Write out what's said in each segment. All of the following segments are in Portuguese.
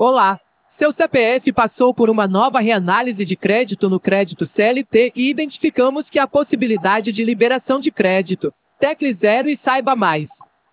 Olá! Seu CPF passou por uma nova reanálise de crédito no crédito CLT e identificamos que há possibilidade de liberação de crédito. Tecle 0 e saiba mais.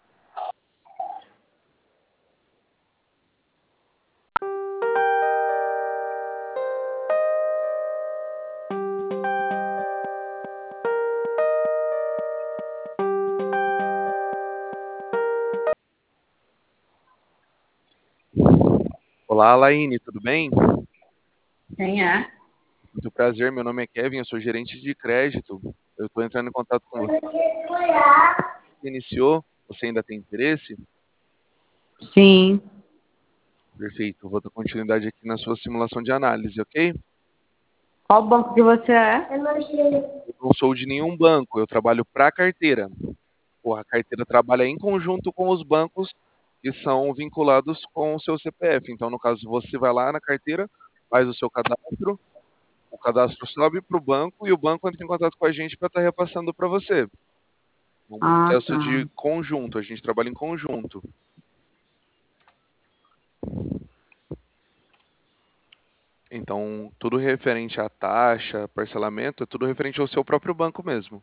Olá, Laine, tudo bem? Quem é? Muito prazer, meu nome é Kevin, eu sou gerente de crédito. Eu estou entrando em contato com você. Você iniciou? Você ainda tem interesse? Sim. Perfeito, eu vou dar continuidade aqui na sua simulação de análise, ok? Qual banco que você é? Eu não sou de nenhum banco, eu trabalho para a carteira. A carteira trabalha em conjunto com os bancos que são vinculados com o seu CPF. Então, no caso, você vai lá na carteira, faz o seu cadastro, o cadastro sobe para o banco e o banco entra em contato com a gente para estar repassando para você. É um Ah, processo tá. de conjunto, a gente trabalha em conjunto. Então, tudo referente à taxa, parcelamento, é tudo referente ao seu próprio banco mesmo.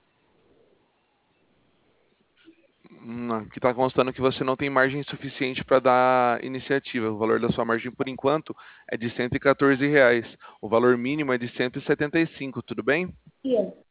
Aqui está constando que você não tem margem suficiente para dar iniciativa. O valor da sua margem, por enquanto, é de R$ 114. O valor mínimo é de 175, tudo bem?